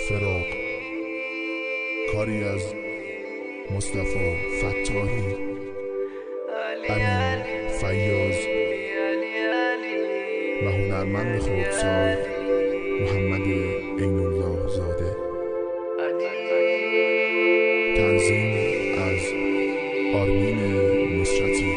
فراق، کاری از مصطفی فتاحی، امین فیاض و هنرمند خردسال محمد عین‌الله زاده. تنظیم از آرمین نصرتی.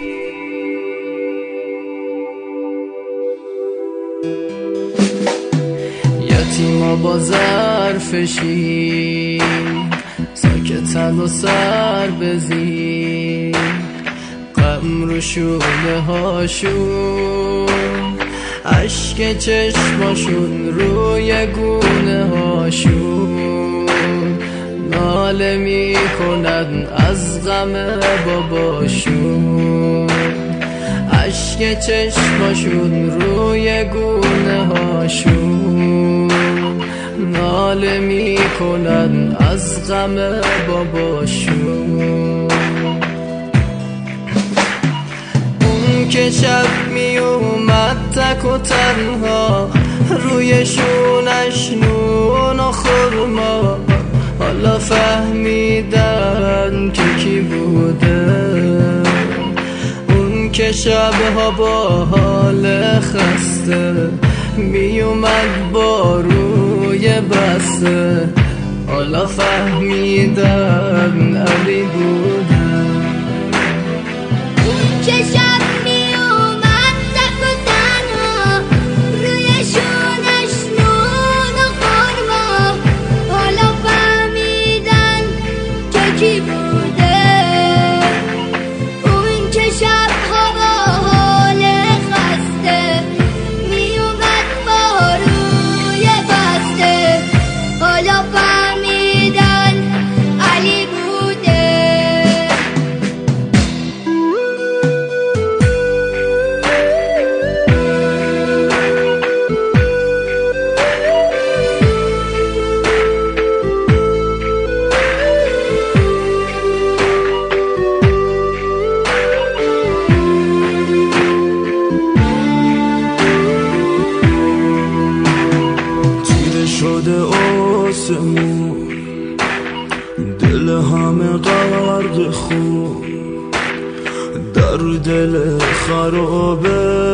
یتیما با ظرف شیر ساکتن و سر بزیر، غم رو شونه هاشون، عشق چشماشون روی گونه هاشون، ناله میکنن از غم باباشون، عشق چشماشون روی گونه هاشون، ناله میکنن از غم باباشون. اون که شب میومد تک و تنها، روی شونش نون و خرما، حالا فهمیدن که کی بوده. اون که شبها با حال خسته میومد با روی بسته، حالا فهمیدن علی بوده. اون که شب میومد تک و تنها، روی شونش نون و خرما، حالا فهمیدن که کی بوده. اون که شبها با حال خسته میومد با روی بسته، حالا فهمیدن علی بوده. شده آسمون، دل همه غرق خون، در دل خرابه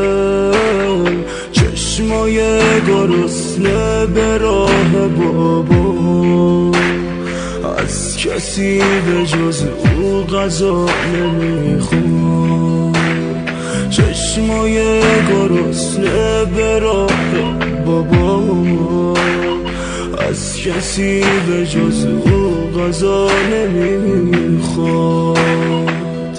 چشمای گرسنه به راه بابا، از کسی به جز او غذا نمیخون. چشمای گرسنه به راه بابا، از کسی به جز او غذا نمیخواد.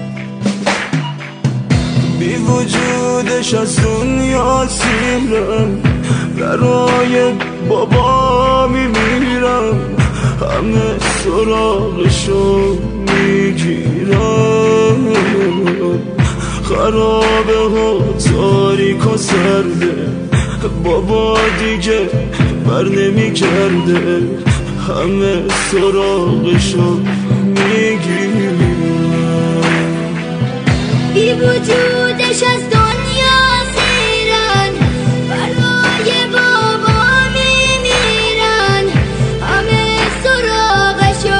بی وجودش از دنیا سیرم، برای بابا میمیرم، همه سراغشو میگیرم. خرابه ها تاریک و سرده، بابا دیگه بر نمی کرده، همه سراغشو میگیرم. بی وجودش از دنیا سیرن، برای بابا میمیرن، همه سراغشو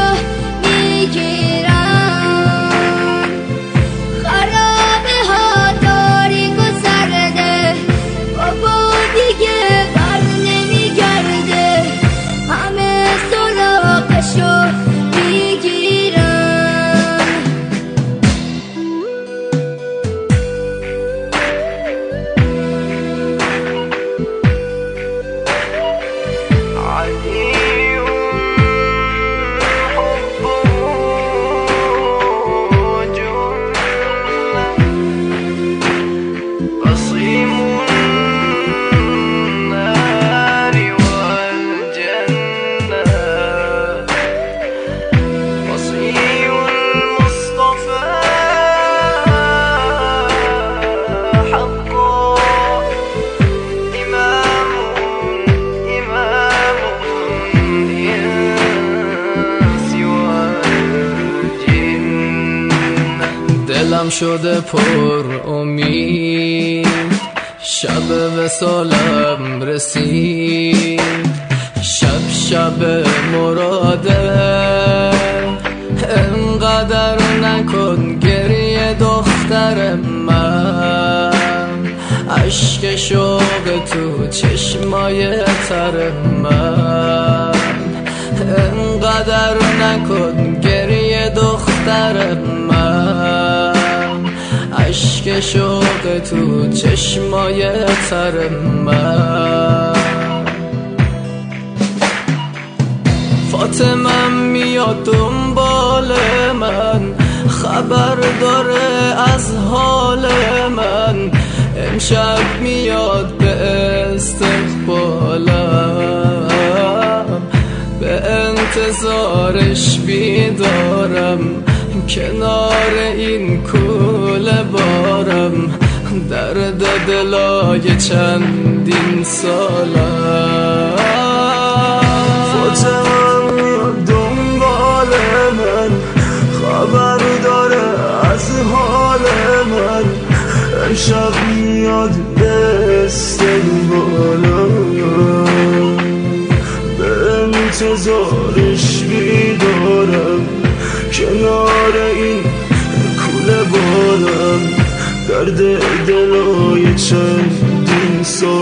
میگیرن. خرابه ها تاریک و سرده، بابا دیگه بر نمیگرده، همه سراغشو میگیرن. دلم شده پر امید، شب وصالم رسید، شب شب مراده انقدر نکن گریه دختر من، عشق شوق تو چشمای تر من. انقدر نکن گریه دختر من، عشق شوق تو چشمای تر من. فاطمه میاد دنبال من، خبر داره از حال من. امشب میاد به استقبالم، به انتظارش بیدارم. کنار این کوله بارم، درد دلای چندین سالم. فاطمه میاد دنبال من، خبر داره از حال من. امشب میاد به استقبالم، به انتظارش بیدارم. کنار این کوله بارم، درد دلای چندین سالم.